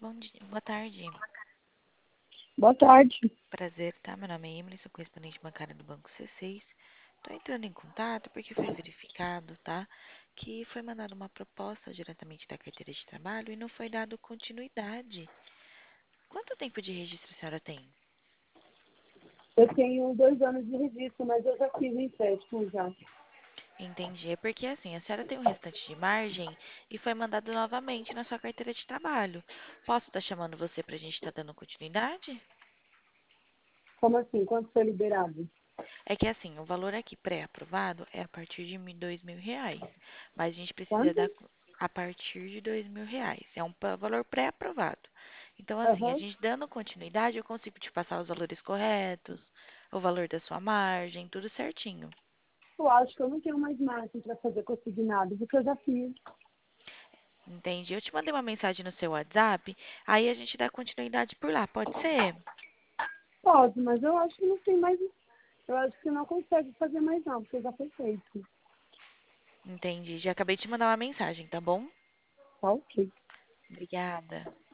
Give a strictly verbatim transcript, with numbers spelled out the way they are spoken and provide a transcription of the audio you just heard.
bom dia, boa tarde. Boa tarde. Prazer, tá? Meu nome é Emily, sou correspondente bancária do Banco C seis. Tô entrando em contato porque foi verificado, tá? Que foi mandada uma proposta diretamente da carteira de trabalho e não foi dado continuidade. Quanto tempo de registro a senhora tem? Eu tenho dois anos de registro, mas eu já fiz empréstimo já. Entendi. É porque assim, a senhora tem um restante de margem e foi mandado novamente na sua carteira de trabalho. Posso estar chamando você pra gente estar dando continuidade? Como assim? Quanto foi liberado? É que assim, o valor aqui pré-aprovado é a partir de mi- dois mil reais. Mas a gente precisa Quanto? dar a partir de dois mil reais. É um pa- valor pré-aprovado. Então, assim, a Aham. gente dando continuidade, eu consigo te passar os valores corretos, o valor da sua margem, tudo certinho. Eu acho que eu não tenho mais margem para fazer consignado, porque eu já fiz. Entendi. Eu te mandei uma mensagem no seu WhatsApp, aí a gente dá continuidade por lá, pode ser? Pode, mas eu acho que não tem mais. Eu acho que não consegue fazer mais não, porque já foi feito. Entendi. Já acabei de te mandar uma mensagem, tá bom? Tá ok. Obrigada.